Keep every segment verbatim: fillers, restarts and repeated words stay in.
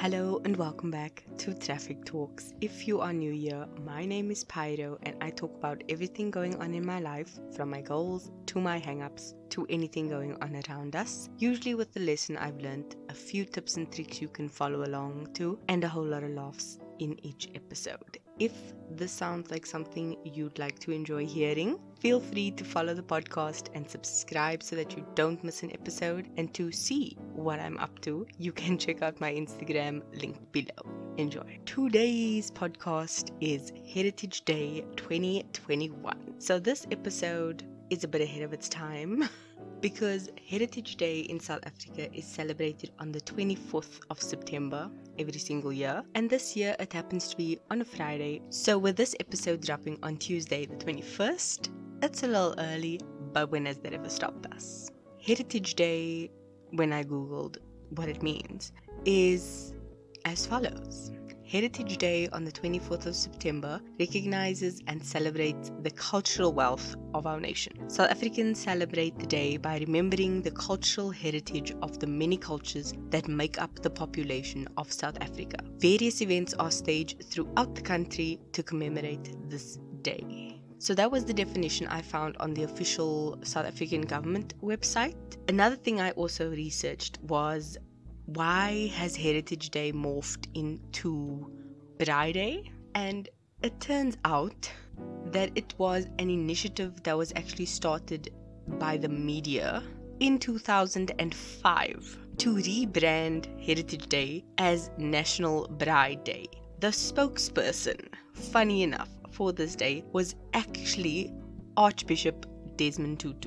Hello and welcome back to Traffic Talks. If you are new here, my name is Pyro and I talk about everything going on in my life, from my goals to my hang-ups to anything going on around us, usually with the lesson I've learned, a few tips and tricks you can follow along to, and a whole lot of laughs in each episode. If this sounds like something you'd like to enjoy hearing, feel free to follow the podcast and subscribe so that you don't miss an episode. And to see what I'm up to, you can check out my Instagram linked below. Enjoy. Today's podcast is Heritage Day twenty twenty-one. So this episode is a bit ahead of its time because Heritage Day in South Africa is celebrated on the twenty-fourth of September every single year, and this year it happens to be on a Friday. So with this episode dropping on Tuesday the twenty-first, it's a little early, but when has that ever stopped us? Heritage Day, when I googled what it means, is as follows. Heritage Day on the twenty-fourth of September recognizes and celebrates the cultural wealth of our nation. South Africans celebrate the day by remembering the cultural heritage of the many cultures that make up the population of South Africa. Various events are staged throughout the country to commemorate this day. So that was the definition I found on the official South African government website. Another thing I also researched was, why has Heritage Day morphed into Braai Day? And it turns out that it was an initiative that was actually started by the media in two thousand five to rebrand Heritage Day as National Braai Day. The spokesperson, funny enough, for this day was actually Archbishop Desmond Tutu.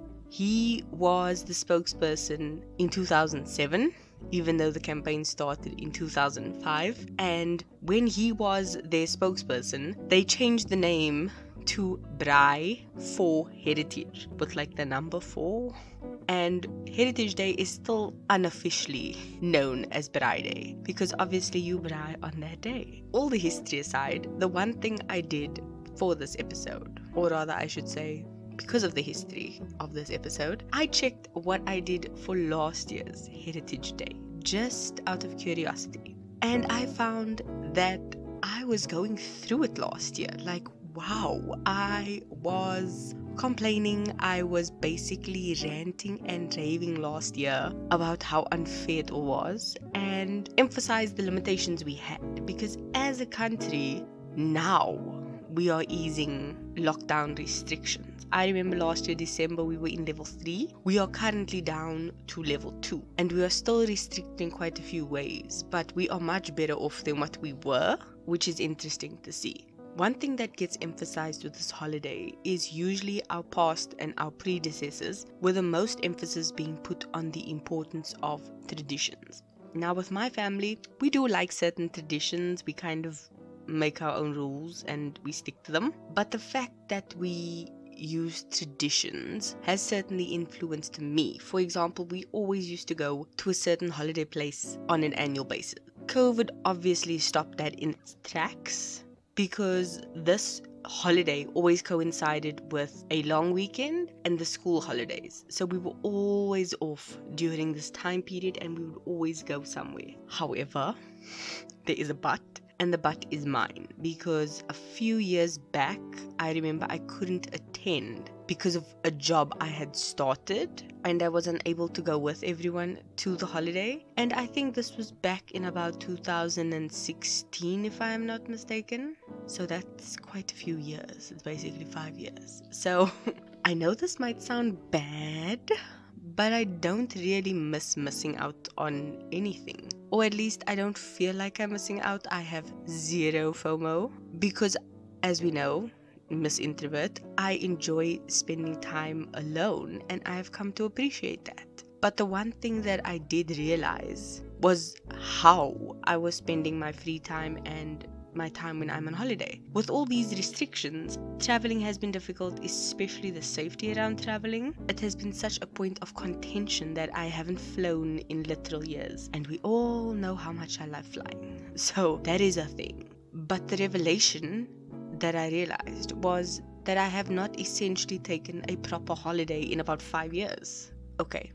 He was the spokesperson in two thousand seven, even though the campaign started in two thousand five. And when he was their spokesperson, they changed the name to Braai for Heritage, with like the number four. And Heritage Day is still unofficially known as Braai Day because obviously you braai on that day. All the history aside, the one thing I did for this episode, or rather I should say, because of the history of this episode, I checked what I did for last year's Heritage Day, just out of curiosity. And I found that I was going through it last year. Like, wow, I was complaining, I was basically ranting and raving last year about how unfair it all was and emphasized the limitations we had, because as a country, now we are easing lockdown restrictions. I remember last year, December, we were in level three. We are currently down to level two. And we are still restricting quite a few ways, but we are much better off than what we were, which is interesting to see. One thing that gets emphasized with this holiday is usually our past and our predecessors, with the most emphasis being put on the importance of traditions. Now with my family, we do like certain traditions. We kind of make our own rules and we stick to them. But the fact that we use traditions has certainly influenced me. For example, we always used to go to a certain holiday place on an annual basis. COVID obviously stopped that in its tracks because this holiday always coincided with a long weekend and the school holidays. So we were always off during this time period and we would always go somewhere. However, there is a but. And the but is mine, because a few years back, I remember I couldn't attend because of a job I had started and I wasn't able to go with everyone to the holiday. And I think this was back in about two thousand sixteen, if I am not mistaken. So that's quite a few years. It's basically five years. So I know this might sound bad, but I don't really miss missing out on anything. Or at least I don't feel like I'm missing out. I have zero FOMO because, as we know, Miss Introvert, I enjoy spending time alone and I have come to appreciate that. But the one thing that I did realize was how I was spending my free time and my time when I'm on holiday. With all these restrictions, traveling has been difficult, especially the safety around traveling. It has been such a point of contention that I haven't flown in literal years, and we all know how much I love flying. So that is a thing. But the revelation that I realized was that I have not essentially taken a proper holiday in about five years. Okay,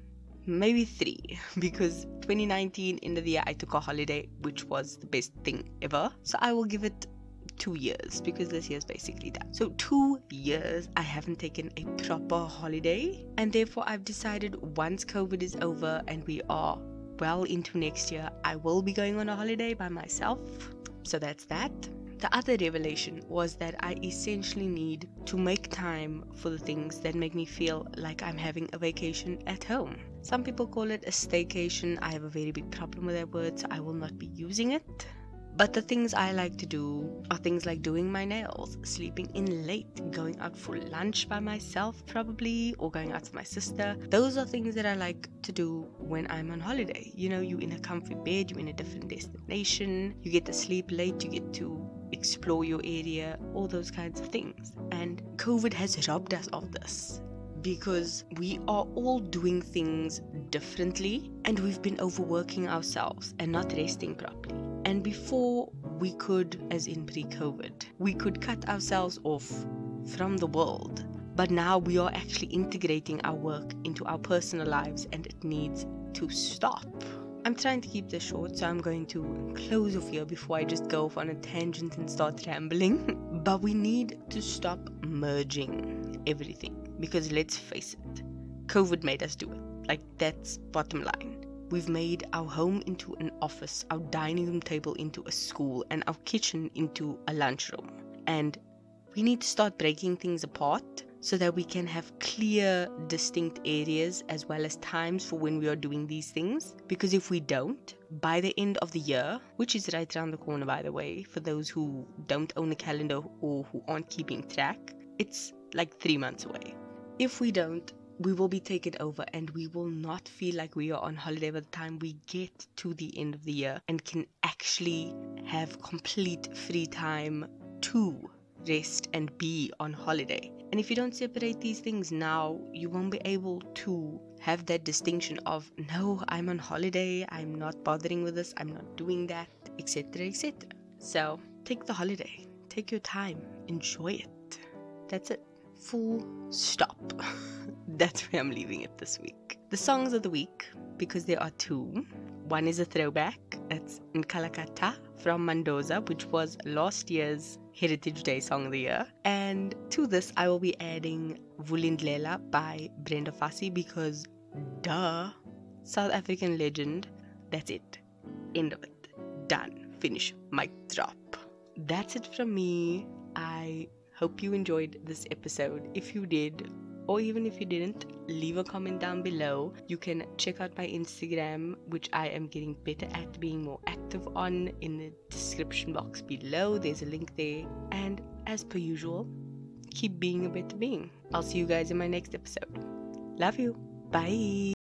maybe three, because twenty nineteen, end of the year, I took a holiday, which was the best thing ever. So I will give it two years, because this year's basically done. So two years I haven't taken a proper holiday, and therefore I've decided once COVID is over and we are well into next year, I will be going on a holiday by myself. So that's that. The other revelation was that I essentially need to make time for the things that make me feel like I'm having a vacation at home. Some people call it a staycation. I have a very big problem with that word, so I will not be using it. But the things I like to do are things like doing my nails, sleeping in late, going out for lunch by myself probably, or going out with my sister. Those are things that I like to do when I'm on holiday. You know, you're in a comfy bed, you're in a different destination, you get to sleep late, you get to explore your area, all those kinds of things. And COVID has robbed us of this, because we are all doing things differently, and we've been overworking ourselves and not resting properly. And before we could, as in pre-COVID, we could cut ourselves off from the world. But now we are actually integrating our work into our personal lives, and it needs to stop. I'm trying to keep this short, so I'm going to close off here before I just go off on a tangent and start rambling. But we need to stop merging everything, because let's face it, COVID made us do it. Like, that's bottom line. We've made our home into an office, our dining room table into a school, and our kitchen into a lunchroom. And we need to start breaking things apart so that we can have clear, distinct areas as well as times for when we are doing these things. Because if we don't, by the end of the year, which is right around the corner, by the way, for those who don't own a calendar or who aren't keeping track, it's like three months away. If we don't, we will be taken over, and we will not feel like we are on holiday by the time we get to the end of the year and can actually have complete free time to rest and be on holiday. And if you don't separate these things now, you won't be able to have that distinction of, no, I'm on holiday, I'm not bothering with this, I'm not doing that, etc, et cetera. So take the holiday, take your time, enjoy it. That's it. Full stop. That's where I'm leaving it this week. The songs of the week, because there are two. One is a throwback. That's Nkalakata from Mendoza, which was last year's Heritage Day Song of the Year. And to this, I will be adding Vulindlela by Brenda Fassie, because duh, South African legend. That's it. End of it. Done. Finish. Mic drop. That's it from me. I hope you enjoyed this episode. If you did, or even if you didn't, leave a comment down below. You can check out my Instagram, which I am getting better at being more active on, in the description box below. There's a link there. And as per usual, keep being a better being. I'll see you guys in my next episode. Love you. Bye.